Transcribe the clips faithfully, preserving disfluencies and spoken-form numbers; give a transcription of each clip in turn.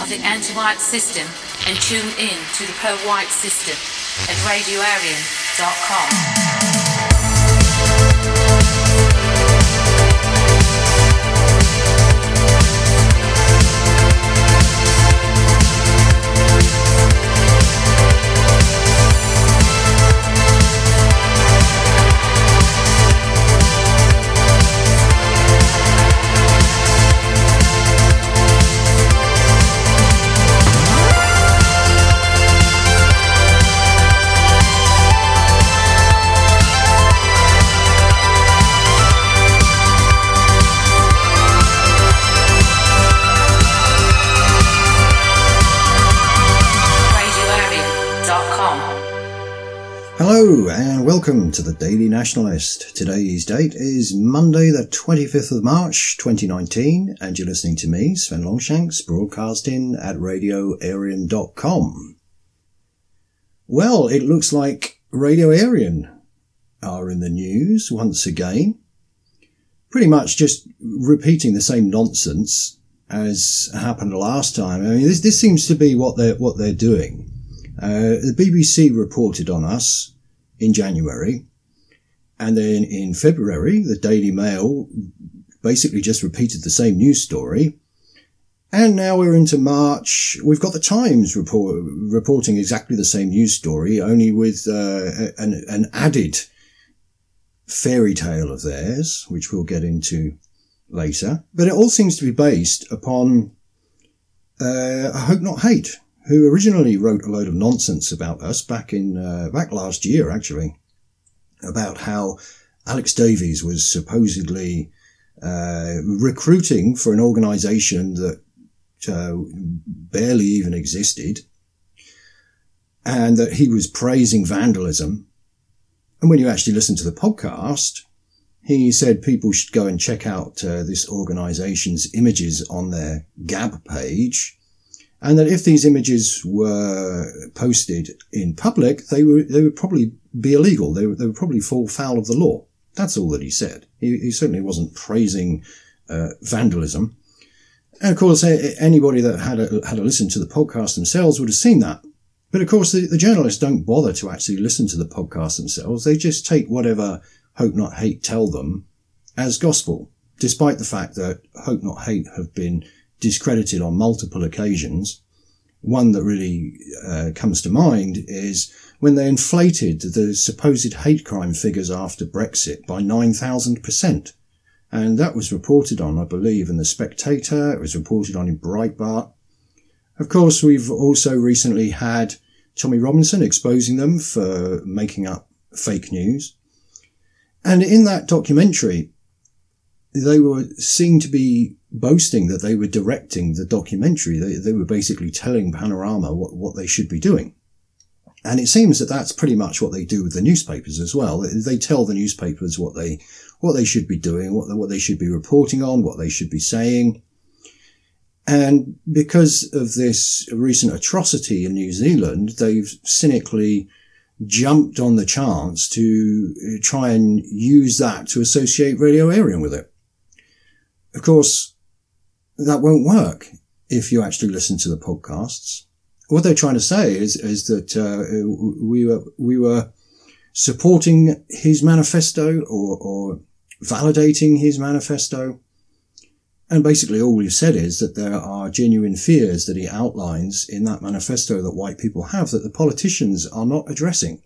the anti-white system and tune in to the pro-white system at radio arian dot com. Hello and welcome to the Daily Nationalist. Today's date is Monday the twenty-fifth of March twenty nineteen and you're listening to me, Sven Longshanks, broadcasting at radio arian dot com. Well, it looks like Radio Arian are in the news once again. Pretty much just repeating the same nonsense as happened last time. I mean, this, this seems to be what they're, what they're doing. Uh, the B B C reported on us in January, and then in February, the Daily Mail basically just repeated the same news story. And now we're into March. We've got the Times report, reporting exactly the same news story, only with uh, an, an added fairy tale of theirs, which we'll get into later. But it all seems to be based upon uh, Hope Not Hate, who originally wrote a load of nonsense about us back in, uh, back last year, actually, about how Alex Davies was supposedly, uh, recruiting for an organisation that, uh, barely even existed, and that he was praising vandalism. And when you actually listen to the podcast, he said people should go and check out, uh, this organisation's images on their Gab page, and that if these images were posted in public, they were, they would probably be illegal. They would, they would probably fall foul of the law. That's all that he said. He, he certainly wasn't praising, uh, vandalism. And of course, anybody that had a, had a listen to the podcast themselves would have seen that. But of course, the, the journalists don't bother to actually listen to the podcast themselves. They just take whatever Hope Not Hate tell them as gospel, despite the fact that Hope Not Hate have been discredited on multiple occasions. One that really uh, comes to mind is when they inflated the supposed hate crime figures after Brexit by nine thousand percent. And that was reported on, I believe, in The Spectator. It was reported on in Breitbart. Of course, we've also recently had Tommy Robinson exposing them for making up fake news. And in that documentary, they were seen to be boasting that they were directing the documentary. They, they were basically telling Panorama what, what they should be doing. And it seems that that's pretty much what they do with the newspapers as well. They tell the newspapers what they, what they should be doing, what, what they should be reporting on, what they should be saying. And because of this recent atrocity in New Zealand, they've cynically jumped on the chance to try and use that to associate Radio Arian with it. Of course, that won't work if you actually listen to the podcasts. What they're trying to say is, is that, uh, we were, we were supporting his manifesto or, or validating his manifesto. And basically all we've said is that there are genuine fears that he outlines in that manifesto that white people have that the politicians are not addressing.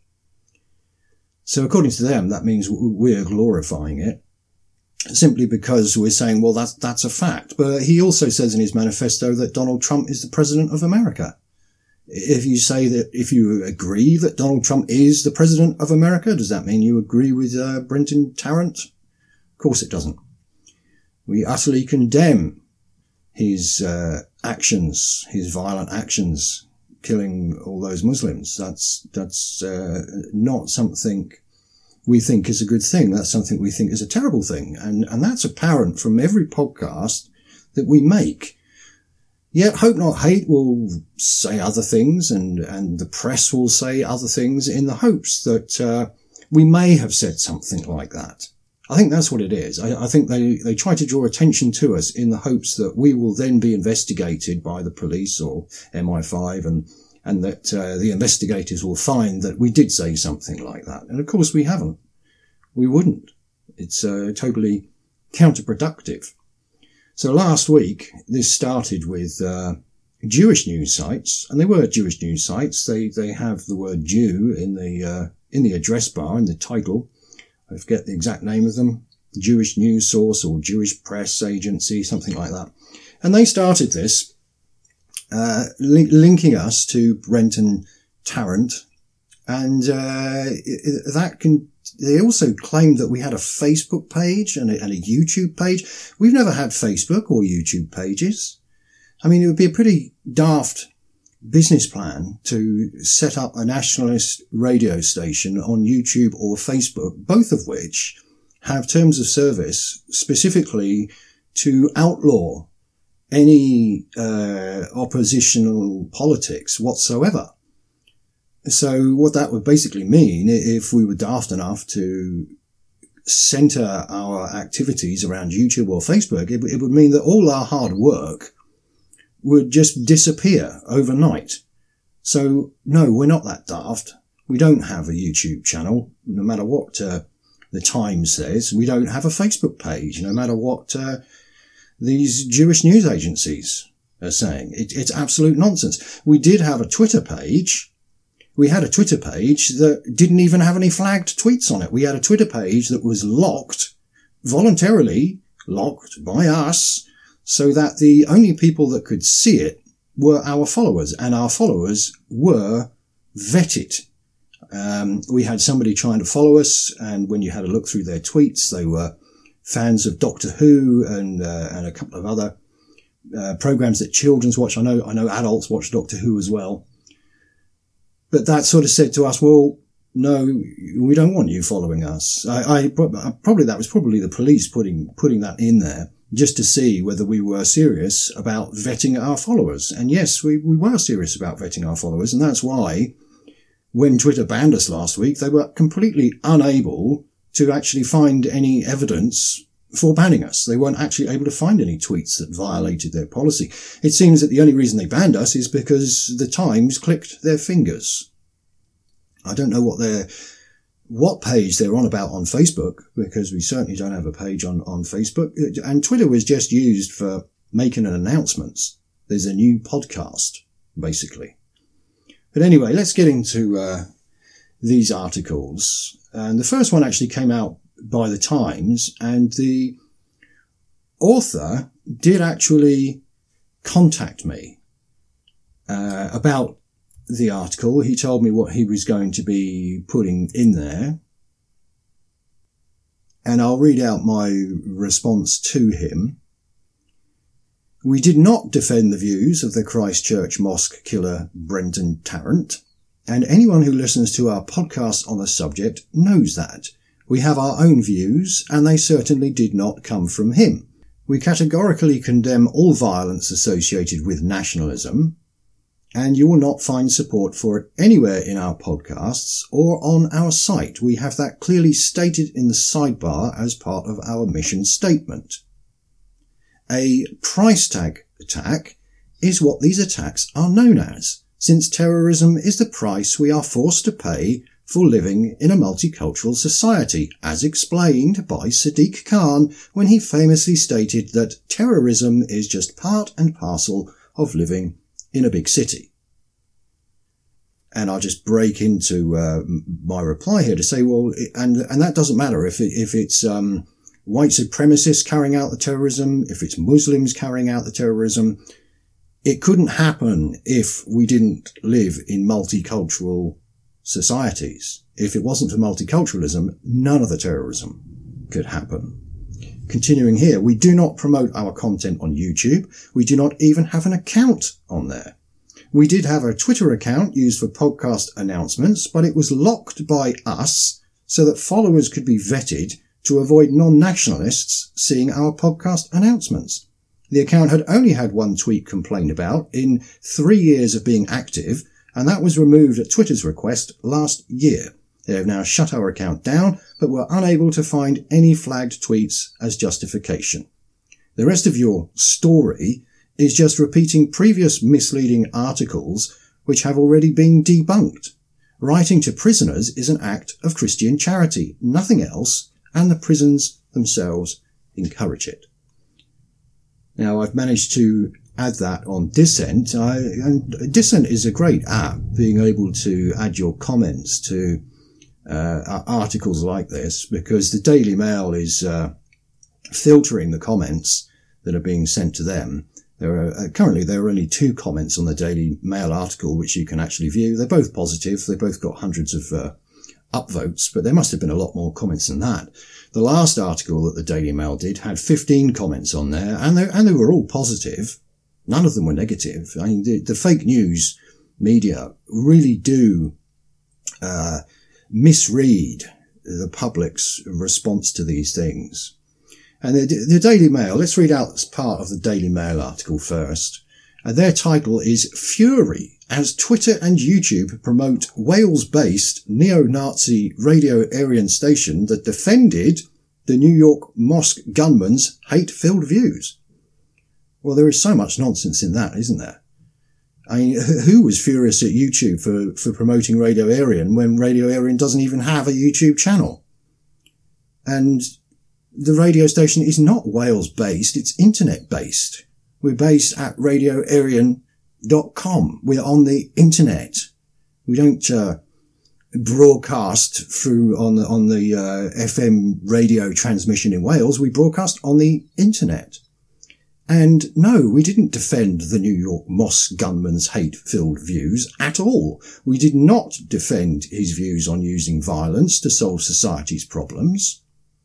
So according to them, that means we're glorifying it. Simply because we're saying, well, that's, that's a fact. But he also says in his manifesto that Donald Trump is the president of America. If you say that, if you agree that Donald Trump is the president of America, does that mean you agree with, uh, Brenton Tarrant? Of course it doesn't. We utterly condemn his, uh, actions, his violent actions, killing all those Muslims. That's, that's, uh, not something we think is a good thing. That's something we think is a terrible thing. And, and that's apparent from every podcast that we make. Yet Hope Not Hate will say other things and, and the press will say other things in the hopes that, uh, we may have said something like that. I think that's what it is. I, I think they, they try to draw attention to us in the hopes that we will then be investigated by the police or M I five, and, and that uh, the investigators will find that we did say something like that. And of course we haven't. We wouldn't. It's uh, totally counterproductive. So last week, this started with uh, Jewish news sites, and they were Jewish news sites. They they have the word Jew in the uh, in the address bar, in the title. I forget the exact name of them, Jewish News Source or Jewish Press Agency, something like that. And they started this, uh, li- linking us to Brenton Tarrant. And, uh, that can, they also claimed that we had a Facebook page and a, and a YouTube page. We've never had Facebook or YouTube pages. I mean, it would be a pretty daft business plan to set up a nationalist radio station on YouTube or Facebook, both of which have terms of service specifically to outlaw any uh, oppositional politics whatsoever. So what that would basically mean, if we were daft enough to center our activities around YouTube or Facebook, it, it would mean that all our hard work would just disappear overnight. So, no, we're not that daft. We don't have a YouTube channel, no matter what uh, the Times says. We don't have a Facebook page, no matter what uh, these Jewish news agencies are saying. It, it's absolute nonsense. We did have a Twitter page. We had a Twitter page that didn't even have any flagged tweets on it. We had a Twitter page that was locked, voluntarily locked by us, so that the only people that could see it were our followers, and our followers were vetted. Um, we had somebody trying to follow us, and when you had a look through their tweets, they were fans of Doctor Who and uh, and a couple of other uh, programs that children's watch. I know I know adults watch Doctor Who as well. But that sort of said to us, well, no, we don't want you following us. I, I probably that was probably the police putting putting that in there, just to see whether we were serious about vetting our followers. And yes, we, we were serious about vetting our followers. And that's why when Twitter banned us last week, they were completely unable to actually find any evidence for banning us. They weren't actually able to find any tweets that violated their policy. It seems that the only reason they banned us is because the Times clicked their fingers. I don't know what their what page they're on about on Facebook, because we certainly don't have a page on, on Facebook. And Twitter was just used for making an announcement. There's a new podcast, basically. But anyway, let's get into uh, these articles. And the first one actually came out by the Times, and the author did actually contact me uh, about the article. He told me what he was going to be putting in there, and I'll read out my response to him. We did not defend the views of the Christchurch mosque killer Brenton Tarrant, and anyone who listens to our podcast on the subject knows that. We have our own views, and they certainly did not come from him. We categorically condemn all violence associated with nationalism, and you will not find support for it anywhere in our podcasts or on our site. We have that clearly stated in the sidebar as part of our mission statement. A price tag attack is what these attacks are known as, since terrorism is the price we are forced to pay for living in a multicultural society, as explained by Sadiq Khan when he famously stated that terrorism is just part and parcel of living in a big city. And I'll just break into uh, my reply here to say, well, and and that doesn't matter if it, if it's um, white supremacists carrying out the terrorism, if it's Muslims carrying out the terrorism. It couldn't happen if we didn't live in multicultural societies. If it wasn't for multiculturalism, none of the terrorism could happen. Continuing here, we do not promote our content on YouTube. We do not even have an account on there. We did have a Twitter account used for podcast announcements, but it was locked by us so that followers could be vetted to avoid non-nationalists seeing our podcast announcements. The account had only had one tweet complained about in three years of being active, and that was removed at Twitter's request last year. They have now shut our account down, but were unable to find any flagged tweets as justification. The rest of your story is just repeating previous misleading articles which have already been debunked. Writing to prisoners is an act of Christian charity, nothing else, and the prisons themselves encourage it. Now, I've managed to add that on Dissent. I, and Dissent is a great app, being able to add your comments to uh, articles like this, because the Daily Mail is uh, filtering the comments that are being sent to them. There are uh, currently there are only two comments on the Daily Mail article which you can actually view. They're both positive. They both got hundreds of uh, upvotes, but there must have been a lot more comments than that. The last article that the Daily Mail did had fifteen comments on there, and they, and they were all positive. None of them were negative. I mean, the, the fake news media really do uh, misread the public's response to these things. And the, the Daily Mail, let's read out part of the Daily Mail article first. And their title is Fury, as Twitter and YouTube promote Wales-based neo-Nazi Radio Aryan station that defended the New York mosque gunman's hate-filled views. Well, there is so much nonsense in that, isn't there? I mean, who was furious at YouTube for, for promoting Radio Aryan when Radio Aryan doesn't even have a YouTube channel? And the radio station is not Wales-based, it's internet-based. We're based at radio aryan dot com. We're on the internet. We don't uh, broadcast through on the, on the uh, F M radio transmission in Wales. We broadcast on the internet. And no, we didn't defend the New York mosque gunman's hate-filled views at all. We did not defend his views on using violence to solve society's problems.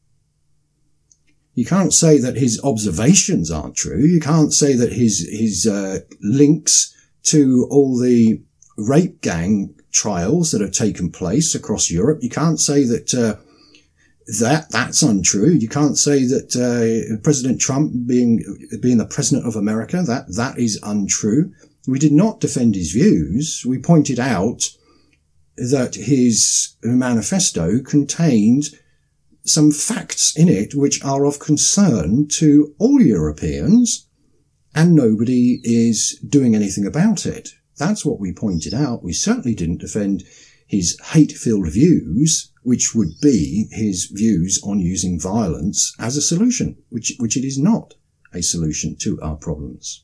You can't say that his observations aren't true. You can't say that his his uh, links to all the rape gang trials that have taken place across Europe. You can't say that uh, that that's untrue. You can't say that uh, President Trump being being the president of America, that that is untrue. We did not defend his views. We pointed out that his manifesto contained some facts in it which are of concern to all Europeans, and nobody is doing anything about it. That's what we pointed out. We certainly didn't defend his hate-filled views, which would be his views on using violence as a solution, which, which it is not a solution to our problems.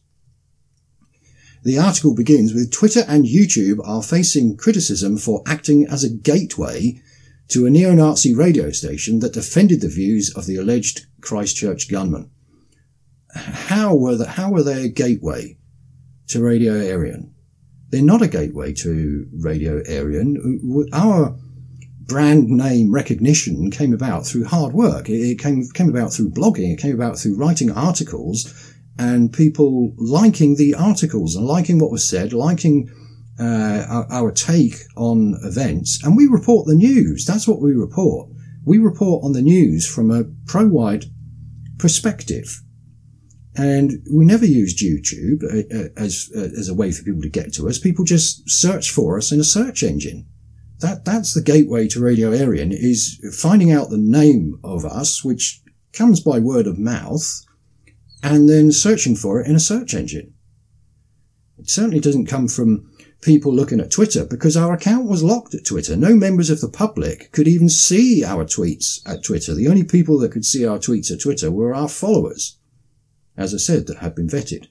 The article begins with Twitter and YouTube are facing criticism for acting as a gateway to a neo-Nazi radio station that defended the views of the alleged Christchurch gunman. How were the, how were they a gateway to Radio Aryan? They're not a gateway to Radio Aryan. Our brand name recognition came about through hard work. It came, came about through blogging. It came about through writing articles and people liking the articles and liking what was said, liking Uh, our, our take on events, and we report the news. That's what we report. We report on the news from a pro-white perspective. And we never used YouTube uh, as uh, as a way for people to get to us. People just search for us in a search engine. That That's the gateway to Radio Aryan, is finding out the name of us, which comes by word of mouth, and then searching for it in a search engine. It certainly doesn't come from people looking at Twitter, because our account was locked at Twitter. No members of the public could even see our tweets at Twitter. The only people that could see our tweets at Twitter were our followers, as I said, that had been vetted.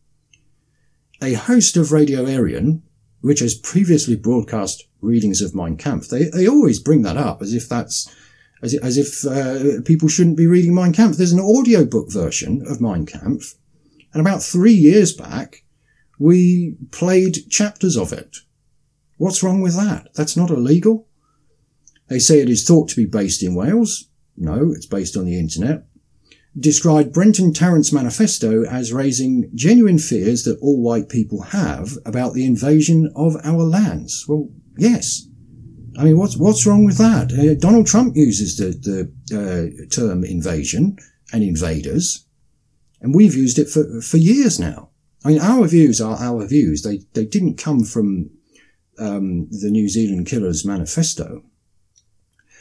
A host of Radio Aryan, which has previously broadcast readings of Mein Kampf, they, they always bring that up as if that's, as if, as if uh, people shouldn't be reading Mein Kampf. There's an audiobook version of Mein Kampf, and about three years back, we played chapters of it. What's wrong with that? That's not illegal. They say it is thought to be based in Wales. No, it's based on the internet. Described Brenton Tarrant's manifesto as raising genuine fears that all white people have about the invasion of our lands. Well, yes. I mean, what's, what's wrong with that? Uh, Donald Trump uses the, the uh, term invasion and invaders, and we've used it for, for years now. I mean, our views are our views. They they didn't come from um, the New Zealand Killers manifesto.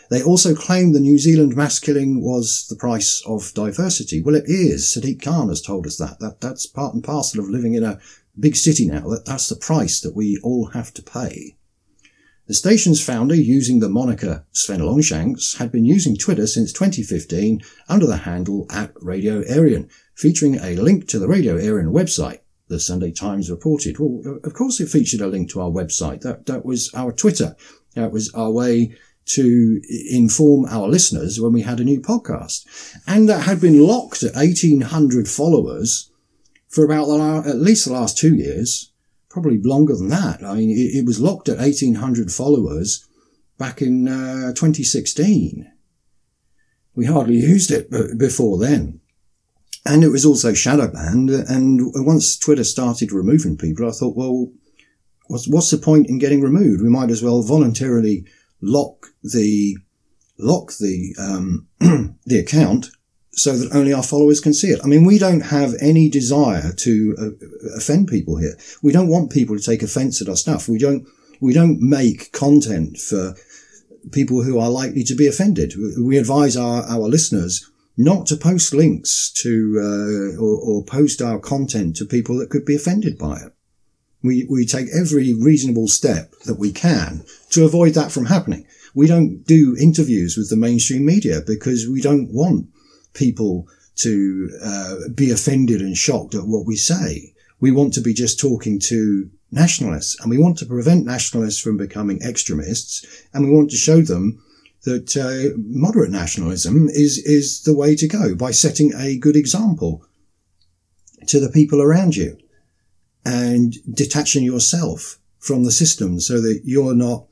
They also claimed the New Zealand mass killing was the price of diversity. Well, it is. Sadiq Khan has told us that. that that's part and parcel of living in a big city now. That, that's the price that we all have to pay. The station's founder, using the moniker Sven Longshanks, had been using Twitter since twenty fifteen under the handle at Radio Aryan, featuring a link to the Radio Aryan website. The Sunday Times reported. Well, of course it featured a link to our website. That, that was our Twitter. That was our way to inform our listeners when we had a new podcast. And that had been locked at eighteen hundred followers for about the la- at least the last two years, probably longer than that. I mean, it, it was locked at eighteen hundred followers back in uh, twenty sixteen. We hardly used it before then. And it was also shadow banned. And once Twitter started removing people, I thought, well, what's, what's the point in getting removed? We might as well voluntarily lock the, lock the, um, the account so that only our followers can see it. I mean, we don't have any desire to uh, offend people here. We don't want people to take offense at our stuff. We don't, we don't make content for people who are likely to be offended. We advise our, our listeners not to post links to, uh, or, or post our content to people that could be offended by it. We, we take every reasonable step that we can to avoid that from happening. We don't do interviews with the mainstream media because we don't want people to, uh, be offended and shocked at what we say. We want to be just talking to nationalists, and we want to prevent nationalists from becoming extremists, and we want to show them that uh, moderate nationalism is is the way to go by setting a good example to the people around you and detaching yourself from the system so that you're not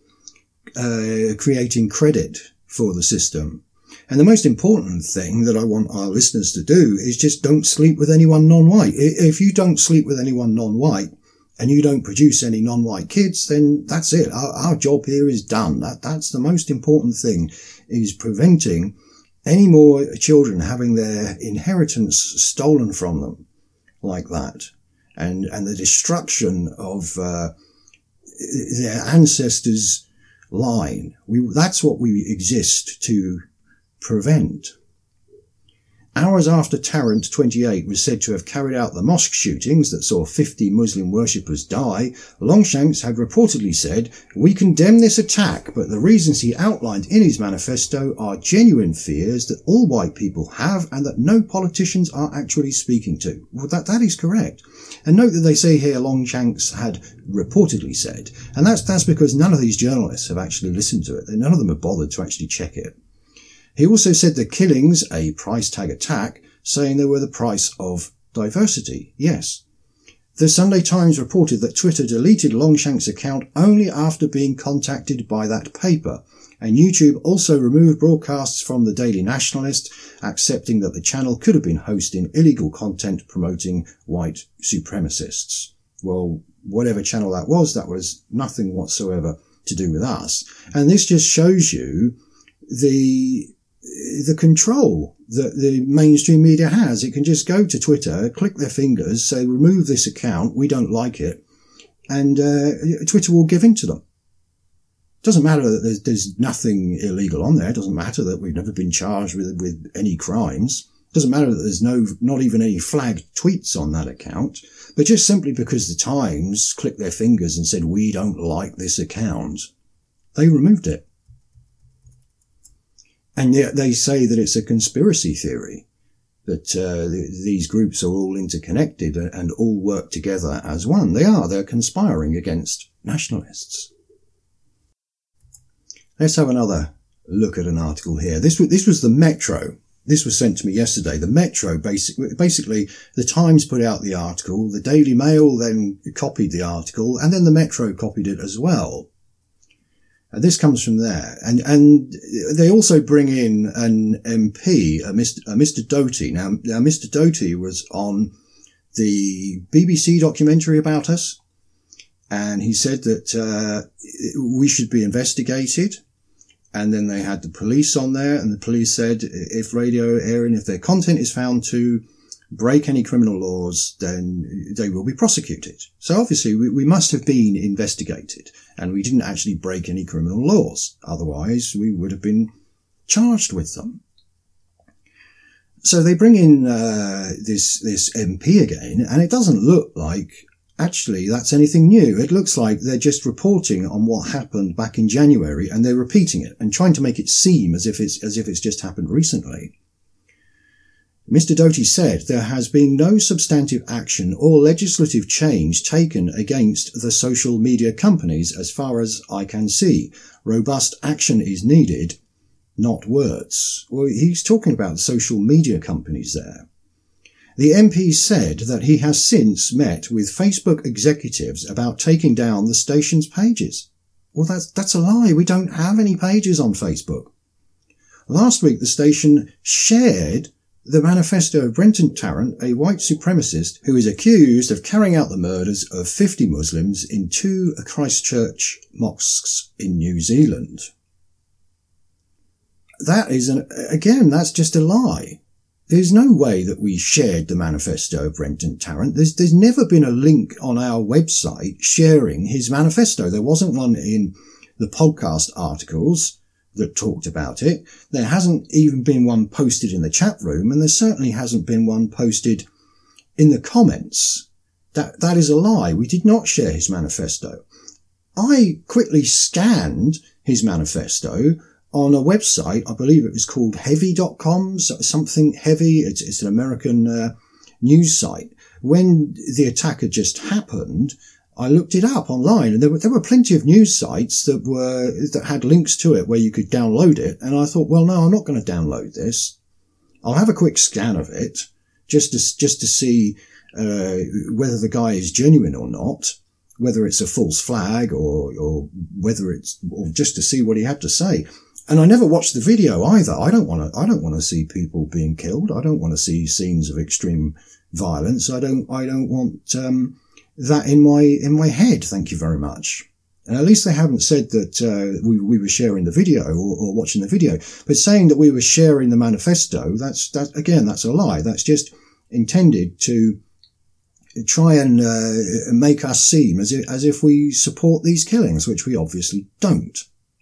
uh, creating credit for the system. And the most important thing that I want our listeners to do is just don't sleep with anyone non-white. If you don't sleep with anyone non-white and you don't produce any non-white kids, then that's it. Our, our job here is done. That, that's the most important thing, is preventing any more children having their inheritance stolen from them like that. And, and the destruction of, uh, their ancestors' line. We, that's what we exist to prevent. Hours after Tarrant twenty-eight was said to have carried out the mosque shootings that saw fifty Muslim worshippers die, Longshanks had reportedly said, "We condemn this attack, but the reasons he outlined in his manifesto are genuine fears that all white people have and that no politicians are actually speaking to." Well, that, that is correct. And note that they say here Longshanks had reportedly said, and that's, that's because none of these journalists have actually listened to it. None of them have bothered to actually check it. He also said the killings, a price tag attack, saying they were the price of diversity. Yes. The Sunday Times reported that Twitter deleted Longshanks' account only after being contacted by that paper, and YouTube also removed broadcasts from the Daily Nationalist, accepting that the channel could have been hosting illegal content promoting white supremacists. Well, whatever channel that was, that was nothing whatsoever to do with us. And this just shows you the the control that the mainstream media has. It can just go to Twitter, click their fingers, say, remove this account, we don't like it, and uh, Twitter will give in to them. Doesn't matter that there's, there's nothing illegal on there. It doesn't matter that we've never been charged with, with any crimes. Doesn't matter that there's no, not even any flagged tweets on that account. But just simply because the Times clicked their fingers and said, we don't like this account, they removed it. And yet they say that it's a conspiracy theory, that uh, th- these groups are all interconnected and all work together as one. They are. They're conspiring against nationalists. Let's have another look at an article here. This was, this was the Metro. This was sent to me yesterday. The Metro, basic, basically, the Times put out the article, the Daily Mail then copied the article, and then the Metro copied it as well. And this comes from there. And, and they also bring in an M P, a Mister A Mister Doty. Now, now, Mister Doty was on the B B C documentary about us. And he said that, uh, we should be investigated. And then they had the police on there, and the police said if Radio Aryan, if their content is found to break any criminal laws, then they will be prosecuted. So obviously we, we must have been investigated, and we didn't actually break any criminal laws. Otherwise we would have been charged with them. So they bring in uh, this this M P again, and it doesn't look like actually that's anything new. It looks like they're just reporting on what happened back in January, and they're repeating it and trying to make it seem as if it's as if it's just happened recently. Mister Doty said there has been no substantive action or legislative change taken against the social media companies as far as I can see. Robust action is needed, not words. Well, he's talking about social media companies there. The M P said that he has since met with Facebook executives about taking down the station's pages. Well, that's, that's a lie. We don't have any pages on Facebook. Last week, the station shared the manifesto of Brenton Tarrant, a white supremacist who is accused of carrying out the murders of fifty Muslims in two Christchurch mosques in New Zealand. That is, an, again, that's just a lie. There's no way that we shared the manifesto of Brenton Tarrant. There's, there's never been a link on our website sharing his manifesto. There wasn't one in the podcast articles that talked about it. There hasn't even been one posted in the chat room, and there certainly hasn't been one posted in the comments. That, that is a lie. We did not share his manifesto. I quickly scanned his manifesto on a website. I believe it was called heavy dot com, something heavy. It's, it's an American uh, news site. When the attack had just happened, I looked it up online, and there were, there were plenty of news sites that were, that had links to it where you could download it. And I thought, well, no, I'm not going to download this. I'll have a quick scan of it just to, just to see, uh, whether the guy is genuine or not, whether it's a false flag or, or whether it's, or just to see what he had to say. And I never watched the video either. I don't want to, I don't want to see people being killed. I don't want to see scenes of extreme violence. I don't, I don't want, um, that in my, in my head. Thank you very much. And at least they haven't said that, uh, we, we were sharing the video or, or watching the video, but saying that we were sharing the manifesto, that's, that, again, that's a lie. That's just intended to try and, uh, make us seem as if, as if we support these killings, which we obviously don't.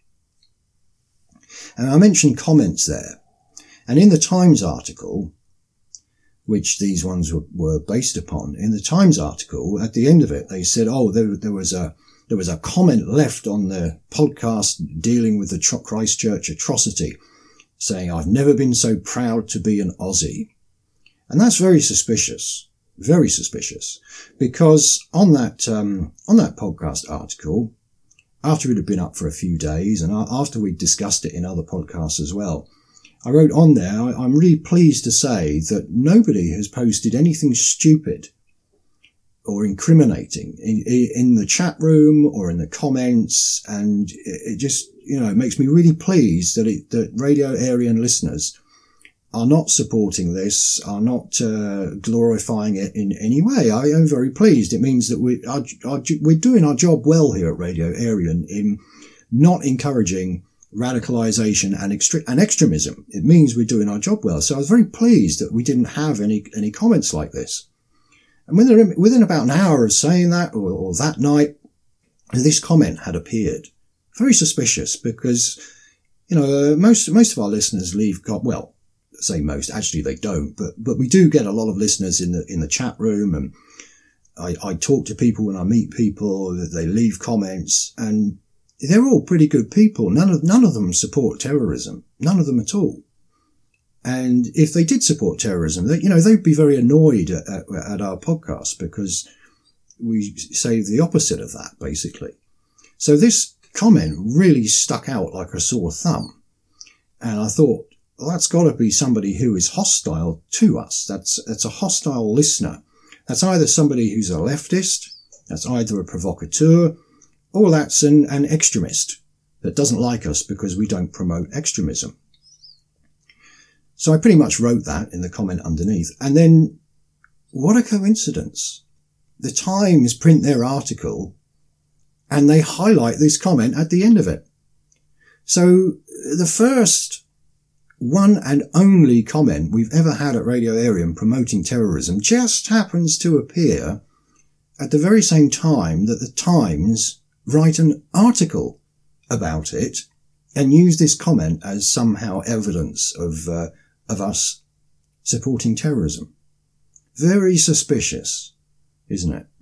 And I mentioned comments there. And in the Times article, which these ones were, were based upon, in the Times article, at the end of it, they said, oh, there, there was a, there was a comment left on the podcast dealing with the Christchurch atrocity, saying, I've never been so proud to be an Aussie. And that's very suspicious, very suspicious, because on that, um, on that podcast article, after it had been up for a few days and after we'd discussed it in other podcasts as well, I wrote on there, I'm really pleased to say that nobody has posted anything stupid or incriminating in, in the chat room or in the comments. And it just, you know, it makes me really pleased that it, that Radio Aryan listeners are not supporting this, are not uh, glorifying it in any way. I am very pleased. It means that we are, are, we're doing our job well here at Radio Aryan in not encouraging radicalization and, extre- and extremism. It means we're doing our job well. So I was very pleased that we didn't have any, any comments like this. And within, within about an hour of saying that, or, or that night, this comment had appeared. Very suspicious because, you know, uh, most, most of our listeners leave, well, say most, actually they don't, but, but we do get a lot of listeners in the, in the chat room, and I, I talk to people when I meet people, they leave comments, and they're all pretty good people. None of, none of them support terrorism. None of them at all. And if they did support terrorism, they, you know, they'd be very annoyed at, at, at our podcast because we say the opposite of that, basically. So this comment really stuck out like a sore thumb. And I thought, well, that's got to be somebody who is hostile to us. That's, that's a hostile listener. That's either somebody who's a leftist, that's either a provocateur, or that's an, an extremist that doesn't like us because we don't promote extremism. So I pretty much wrote that in the comment underneath. And then, what a coincidence. The Times print their article and they highlight this comment at the end of it. So the first one and only comment we've ever had at Radio Aryan promoting terrorism just happens to appear at the very same time that the Times write an article about it and use this comment as somehow evidence of uh, of us supporting terrorism. Very suspicious, isn't it?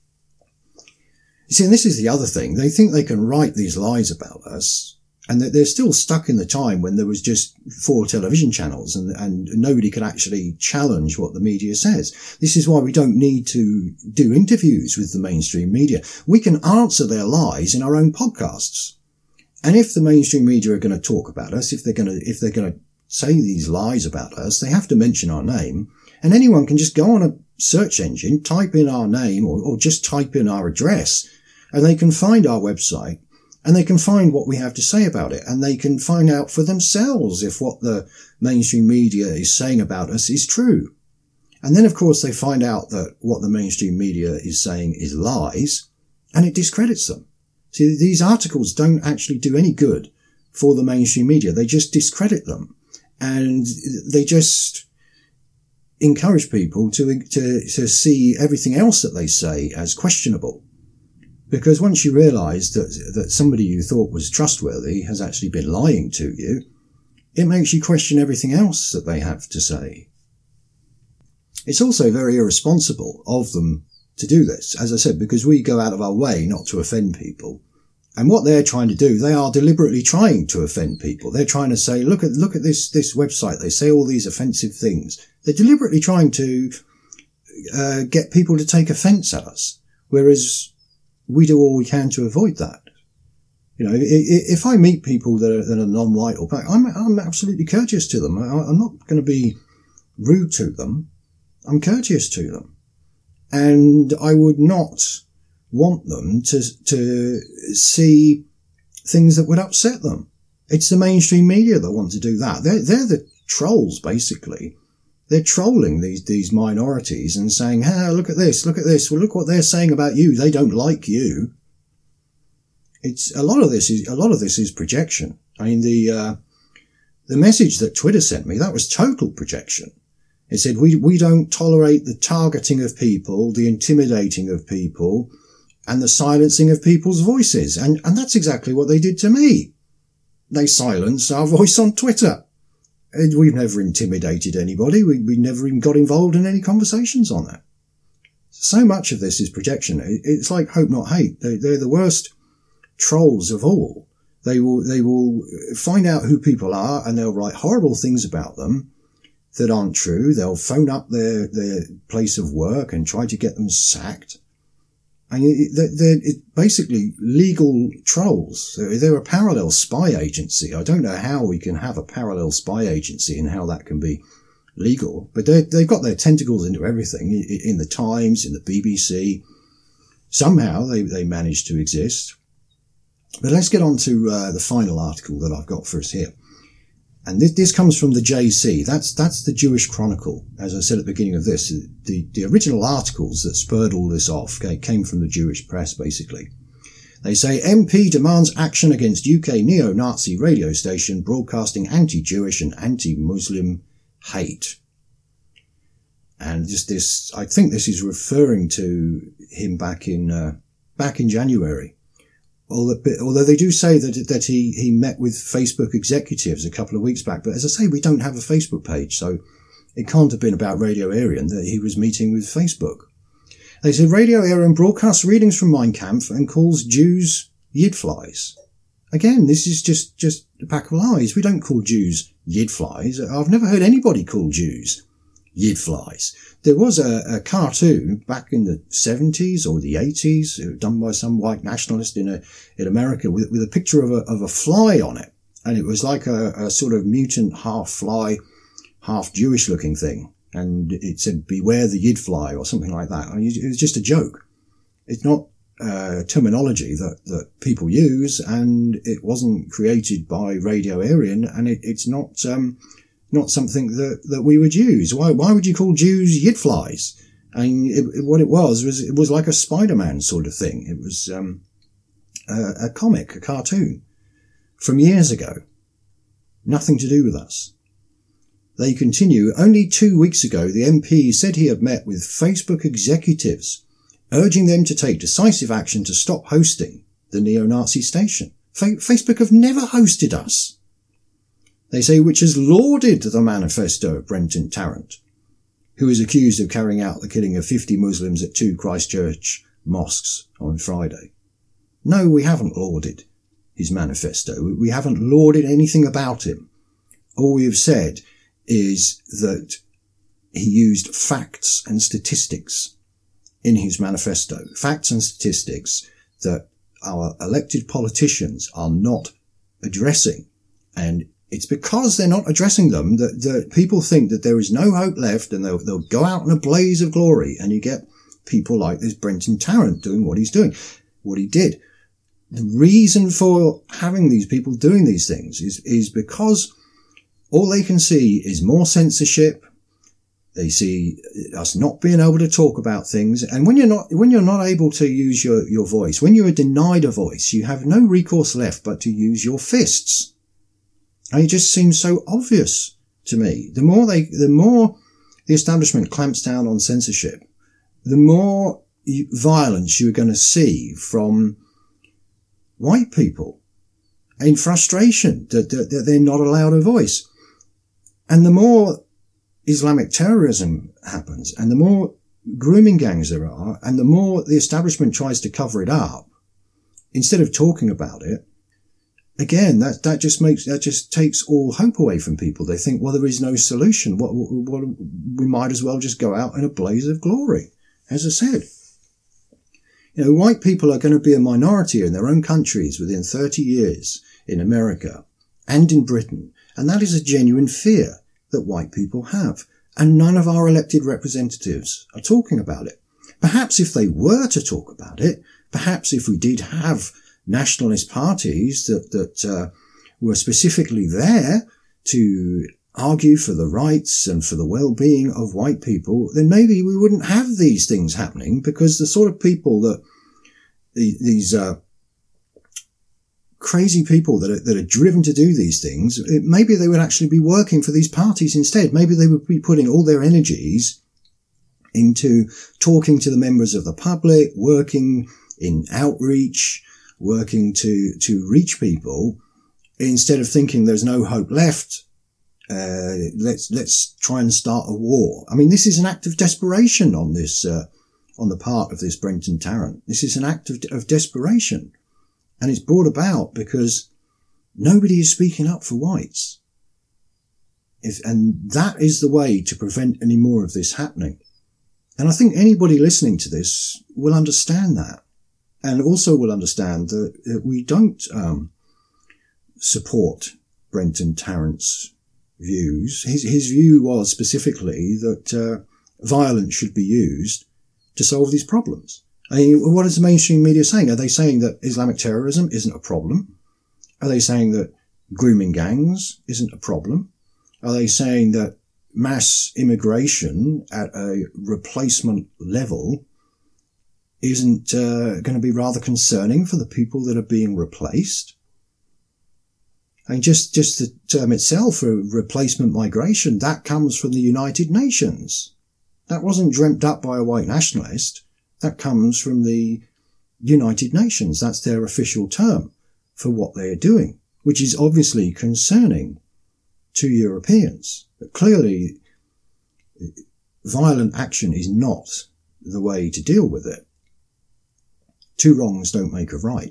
You see, and this is the other thing. They think they can write these lies about us, and that they're still stuck in the time when there was just four television channels and, and nobody could actually challenge what the media says. This is why we don't need to do interviews with the mainstream media. We can answer their lies in our own podcasts. And if the mainstream media are going to talk about us, if they're going to, if they're going to say these lies about us, they have to mention our name, and anyone can just go on a search engine, type in our name or, or just type in our address, and they can find our website and they can find what we have to say about it, and they can find out for themselves if what the mainstream media is saying about us is true. And then of course they find out that what the mainstream media is saying is lies, and it discredits them. See, these articles don't actually do any good for the mainstream media. They just discredit them, and they just encourage people to, to, to see everything else that they say as questionable. Because once you realise that, that somebody you thought was trustworthy has actually been lying to you, it makes you question everything else that they have to say. It's also very irresponsible of them to do this, as I said, because we go out of our way not to offend people. And what they're trying to do, they are deliberately trying to offend people. They're trying to say, look at, look at this, this website. They say all these offensive things. They're deliberately trying to, uh, get people to take offence at us. Whereas we do all we can to avoid that. You know, if I meet people that are, that are non-white or black, I'm, I'm absolutely courteous to them. I'm not going to be rude to them. I'm courteous to them. And I would not want them to, to see things that would upset them. It's the mainstream media that want to do that. They're, they're the trolls, basically. They're trolling these, these minorities and saying, hey, look at this, look at this. Well, look what they're saying about you. They don't like you. It's a lot of this is, a lot of this is projection. I mean, the, uh, the message that Twitter sent me, that was total projection. It said, we, we don't tolerate the targeting of people, the intimidating of people, and the silencing of people's voices. And, and that's exactly what they did to me. They silenced our voice on Twitter. We've never intimidated anybody. We, we never even got involved in any conversations on that. So much of this is projection. It's like hope not hate. They, they're the worst trolls of all. They will, they will find out who people are and they'll write horrible things about them that aren't true. They'll phone up their, their place of work and try to get them sacked. And they're, they're basically legal trolls. They're a parallel spy agency. I don't know how we can have a parallel spy agency and how that can be legal, but they've got their tentacles into everything, in the Times, in the B B C. Somehow they, they manage to exist. But let's get on to uh, the final article that I've got for us here. And this, this comes from the J C. That's, that's the Jewish Chronicle. As I said at the beginning of this, the, the original articles that spurred all this off came from the Jewish press, basically. They say M P demands action against U K neo-Nazi radio station broadcasting anti-Jewish and anti-Muslim hate. And just this, I think this is referring to him back in, uh, back in January. Although they do say that that he, he met with Facebook executives a couple of weeks back. But as I say, we don't have a Facebook page, so it can't have been about Radio Aryan that he was meeting with Facebook. They say Radio Aryan broadcasts readings from Mein Kampf and calls Jews Yidflies. Again, this is just, just a pack of lies. We don't call Jews Yidflies. I've never heard anybody call Jews Yidflies. There was a, a cartoon back in the seventies or the eighties, done by some white nationalist in a, in America with, with a picture of a, of a fly on it. And it was like a, a sort of mutant half fly, half Jewish looking thing. And it said, beware the Yidfly or something like that. I mean, it was just a joke. It's not uh, terminology that, that people use, and it wasn't created by Radio Aryan, and it, it's not, um, not something that, that we would use. Why, why would you call Jews Yidflies? I mean, it, it, what it was, was, it was like a Spider-Man sort of thing. It was, um, a, a comic, a cartoon from years ago. Nothing to do with us. They continue, only two weeks ago, the M P said he had met with Facebook executives, urging them to take decisive action to stop hosting the neo-Nazi station. Fa- Facebook have never hosted us. They say, which has lauded the manifesto of Brenton Tarrant, who is accused of carrying out the killing of fifty Muslims at two Christchurch mosques on Friday. No, we haven't lauded his manifesto. We haven't lauded anything about him. All we have said is that he used facts and statistics in his manifesto. Facts and statistics that our elected politicians are not addressing. And it's because they're not addressing them that, that people think that there is no hope left, and they'll, they'll go out in a blaze of glory. And you get people like this Brenton Tarrant doing what he's doing, what he did. The reason for having these people doing these things is, is because all they can see is more censorship. They see us not being able to talk about things. And when you're not, when you're not able to use your, your voice, when you are denied a voice, you have no recourse left but to use your fists. And it just seems so obvious to me. The more they, the more the establishment clamps down on censorship, the more violence you're going to see from white people in frustration that, that, that they're not allowed a voice. And the more Islamic terrorism happens, and the more grooming gangs there are, and the more the establishment tries to cover it up, instead of talking about it, again, that, that just makes, that just takes all hope away from people. They think, well, there is no solution. What, what, we might as well just go out in a blaze of glory. As I said, you know, white people are going to be a minority in their own countries within thirty years in America and in Britain. And that is a genuine fear that white people have. And none of our elected representatives are talking about it. Perhaps if they were to talk about it, perhaps if we did have nationalist parties that, that uh, were specifically there to argue for the rights and for the well-being of white people, then maybe we wouldn't have these things happening, because the sort of people that the, these uh, crazy people that are, that are driven to do these things, it, maybe they would actually be working for these parties instead. Maybe they would be putting all their energies into talking to the members of the public, working in outreach, working to, to reach people, instead of thinking there's no hope left. Uh, let's, let's try and start a war. I mean, this is an act of desperation on this, uh, on the part of this Brenton Tarrant. This is an act of, of desperation. And it's brought about because nobody is speaking up for whites. If, and that is the way to prevent any more of this happening. And I think anybody listening to this will understand that. And also will understand that, that we don't, um, support Brenton Tarrant's views. His, his view was specifically that, uh, violence should be used to solve these problems. I mean, what is the mainstream media saying? Are they saying that Islamic terrorism isn't a problem? Are they saying that grooming gangs isn't a problem? Are they saying that mass immigration at a replacement level isn't uh, going to be rather concerning for the people that are being replaced? I mean, just, just the term itself, for replacement migration, that comes from the United Nations. That wasn't dreamt up by a white nationalist. That comes from the United Nations. That's their official term for what they are doing, which is obviously concerning to Europeans. But clearly, violent action is not the way to deal with it. Two wrongs don't make a right.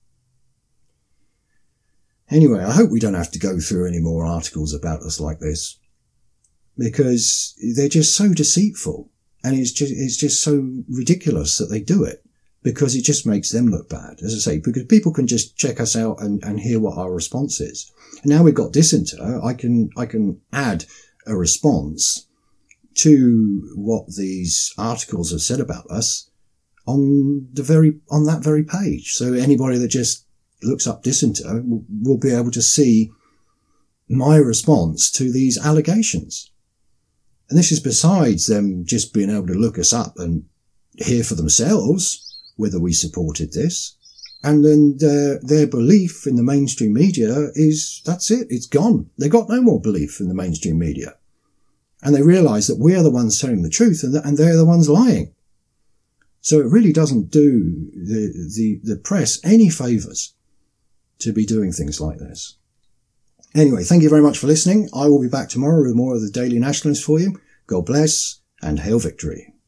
Anyway, I hope we don't have to go through any more articles about us like this, because they're just so deceitful. And it's just, it's just so ridiculous that they do it, because it just makes them look bad. As I say, because people can just check us out and, and hear what our response is. And now we've got Disinter, I can, I can add a response to what these articles have said about us on the very, on that very page. So anybody that just looks up Disinter will, will be able to see my response to these allegations. And this is besides them just being able to look us up and hear for themselves whether we supported this. And then their, their belief in the mainstream media is, that's it, it's gone. They've got no more belief in the mainstream media. And they realise that we're the ones telling the truth, and, and they're the ones lying. So it really doesn't do the, the, the press any favours to be doing things like this. Anyway, thank you very much for listening. I will be back tomorrow with more of the Daily Nationalist for you. God bless and hail victory.